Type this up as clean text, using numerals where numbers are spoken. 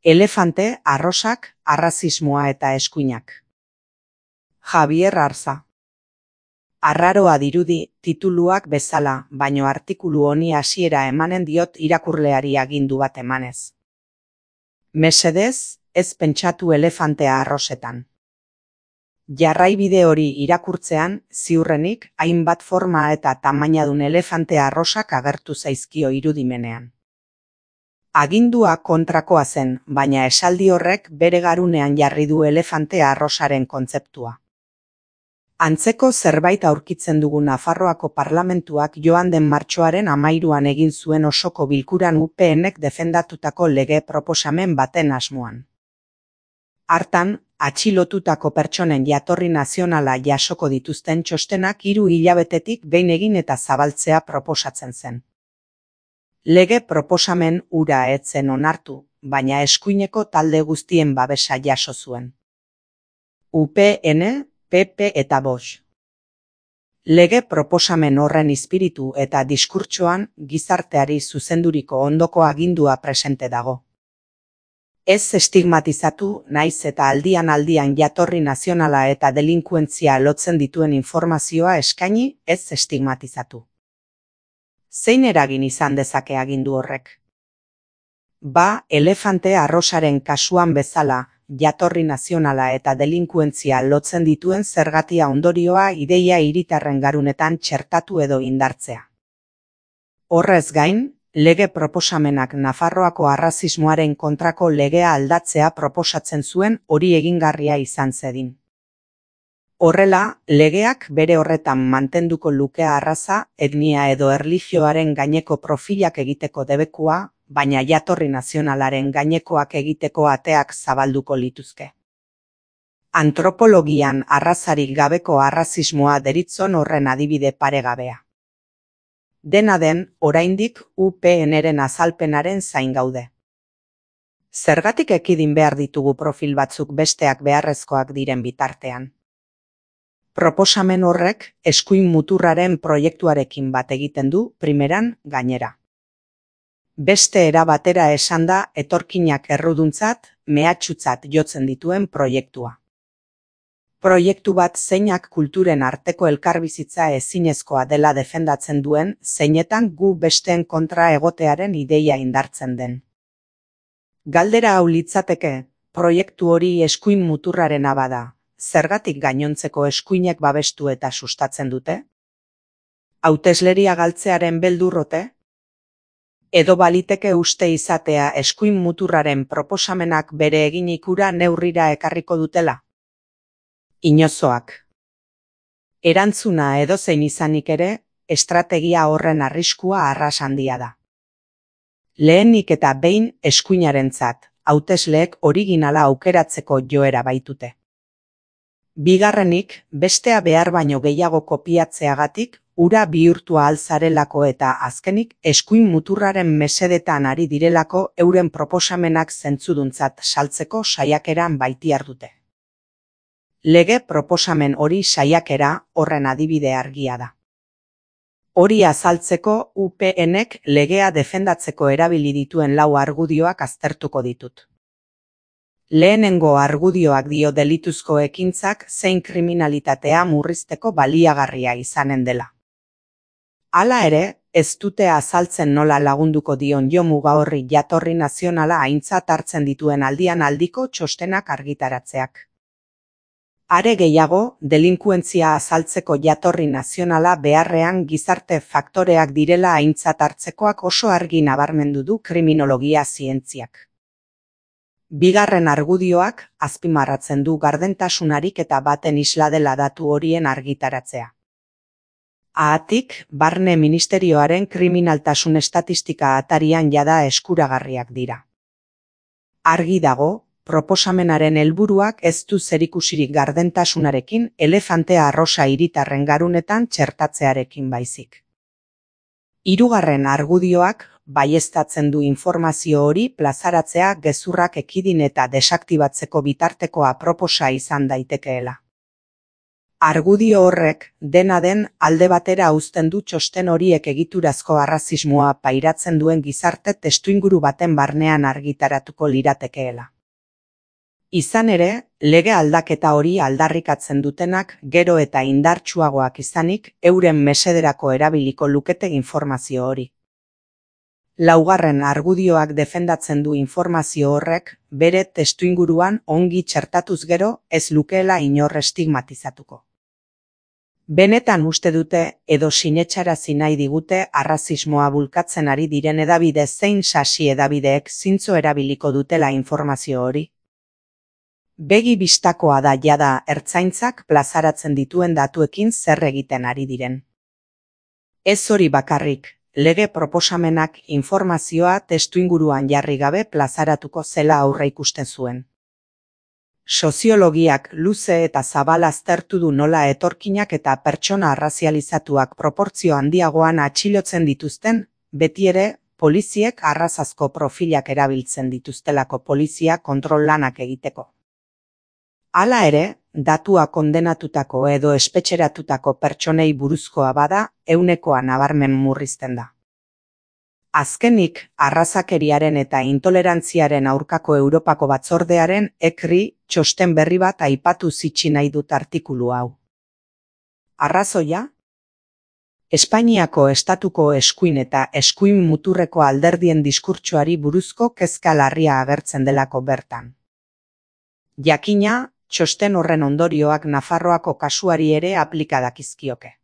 Elefante, arrosak, arrazismoa eta eskuinak. Javier Arza. Arraroa dirudi tituluak bezala, baino artikulu honi hasiera emanen diot irakurleari agindu bat emanez. Mesedez, ez pentsatu elefantea arrosetan. Jarraibide hori irakurtzean, ziurrenik, hainbat forma eta tamainadun elefante arrosak agertu zaizkio irudimenean. Agindua kontrakoa zen, baina esaldi horrek bere garunean jarri du elefante arrosaren kontzeptua. Antzeko zerbait aurkitzen dugu Nafarroako parlamentuak joan den martxoaren 13an egin zuen osoko bilkuran UPNek defendatutako lege proposamen baten asmoan. Hartan, atxilotutako pertsonen jatorri nazionala jasoko dituzten txostenak 3 hilabetetik behin egin eta zabaltzea proposatzen zen. Lege proposamen hura ez zen onartu, baina eskuineko talde guztien babesa jaso zuen. UPN, PP eta Vox. Lege proposamen horren izpiritu eta diskurtsoan gizarteari zuzenduriko ondoko agindua presente dago. Ez estigmatizatu, naiz eta aldian jatorri nazionala eta delinkuentzia lotzen dituen informazioa eskaini, ez estigmatizatu. Zein eragin izan dezake agindu horrek? Elefante arrosaren kasuan bezala, jatorri nazionala eta delinkuentzia lotzen dituen zergatia ondorioa ideia hiritarren garunetan txertatu edo indartzea. Horrez gain, lege proposamenak Nafarroako arrazismoaren kontrako legea aldatzea proposatzen zuen hori egingarria izan zedin. Horrela, legeak bere horretan mantenduko luke arraza, etnia edo erlijioaren gaineko profilak egiteko debekua, baina jatorri nazionalaren gainekoak egiteko ateak zabalduko lituzke. Antropologian arrazarik gabeko arrazismoa deritzon horren adibide paregabea. Dena den, oraindik UPNren azalpenaren zain gaude. Zergatik ekidin behar ditugu profil batzuk besteak beharrezkoak diren bitartean? Proposamen horrek eskuin muturraren proiektuarekin bat egiten du primeran gainera. Beste era batera esanda etorkinak erruduntzat, mehatxutzat jotzen dituen proiektua. Proiektu bat zeinak kulturen arteko elkarbizitza ezinezkoa dela defendatzen duen, zeinetan gu besteen kontra egotearen ideia indartzen den. Galdera hau litzateke, proiektu hori eskuin muturrarena bada, zergatik gainontzeko eskuinek babestu eta sustatzen dute? Hautesleria galtzearen beldurrote? Edo baliteke uste izatea eskuin muturraren proposamenak bere eginikura neurrira ekarriko dutela? Inozoak. Erantzuna edozein izanik ere, estrategia horren arriskua arras handia da. Lehenik eta behin eskuinarentzat, hautesleek originala aukeratzeko joera baitute. Bigarrenik, bestea behar baino gehiago kopiatzeagatik, ura bihurtua alzarelako eta azkenik eskuin muturraren mesedetan ari direlako euren proposamenak zentzuduntzat saltzeko saiakeran baitiar dute. Lege proposamen hori saiakera horren adibide argia da. Hori azaltzeko UPNek legea defendatzeko erabili dituen 4 argudioak aztertuko ditut. Lehenengo argudioak dio delituzko ekintzak zein kriminalitatea murrizteko baliagarria izanen dela. Hala ere, ez dute azaltzen nola lagunduko dion jomuga horri jatorri nazionala aintzat hartzen dituen aldiko txostenak argitaratzeak. Are gehiago, delinkuentzia azaltzeko jatorri nazionala beharrean gizarte faktoreak direla aintzat hartzekoak oso argi nabarmendu du kriminologia zientziak. Bigarren argudioak azpimarratzen du gardentasunarik eta baten isla dela datu horien argitaratzea. Haatik, Barne Ministerioaren kriminaltasun estatistika atarian jada eskuragarriak dira. Argi dago, proposamenaren helburuak ez du zerikusirik gardentasunarekin elefante arrosa hiritarren garunetan txertatzearekin baizik. Hirugarren argudioak baieztatzen du informazio hori plazaratzea gezurrak ekidin eta desaktibatzeko bitarteko aproposa izan daitekeela. Argudio horrek, dena den, alde batera uzten du txosten horiek egiturazko arrazismoa pairatzen duen gizarte testuinguru baten barnean argitaratuko liratekeela. Izan ere, lege aldaketa hori aldarrikatzen dutenak gero eta indartsuagoak izanik euren mesederako erabiliko lukete informazio hori. Laugarren argudioak defendatzen du informazio horrek bere testuinguruan ongi txertatuz gero ez lukeela inor estigmatizatuko. Benetan uste dute edo sinetsarazi nahi digute arrazismoa bulkatzen ari diren hedabide zein sasi hedabideek zintzo erabiliko dutela informazio hori. Begi bistakoa da jada ertzaintzak plazaratzen dituen datuekin zer egiten ari diren. Ez hori bakarrik, lege proposamenak informazioa testuinguruan jarri gabe plazaratuko zela aurreikusten zuen. Soziologiak luze eta zabal aztertu du nola etorkinak eta pertsona arrazializatuak proportzio handiagoan atxilotzen dituzten, beti ere, poliziek arrazazko profilak erabiltzen dituztelako polizia kontrol lanak egiteko. Hala ere, datua kondenatutako edo espetxeratutako pertsonei buruzkoa bada, ehunekoa nabarmen murrizten da. Azkenik, arrazakeriaren eta intolerantziaren aurkako Europako batzordearen ECRI txosten berri bat aipatu zitsi nahi dut artikulu hau. Arrazoia? Espainiako estatuko eskuin eta eskuin muturreko alderdien diskurtsoari buruzko kezka larria agertzen delako bertan. Jakina, txosten horren ondorioak Nafarroako kasuari ere aplika dakizkioke.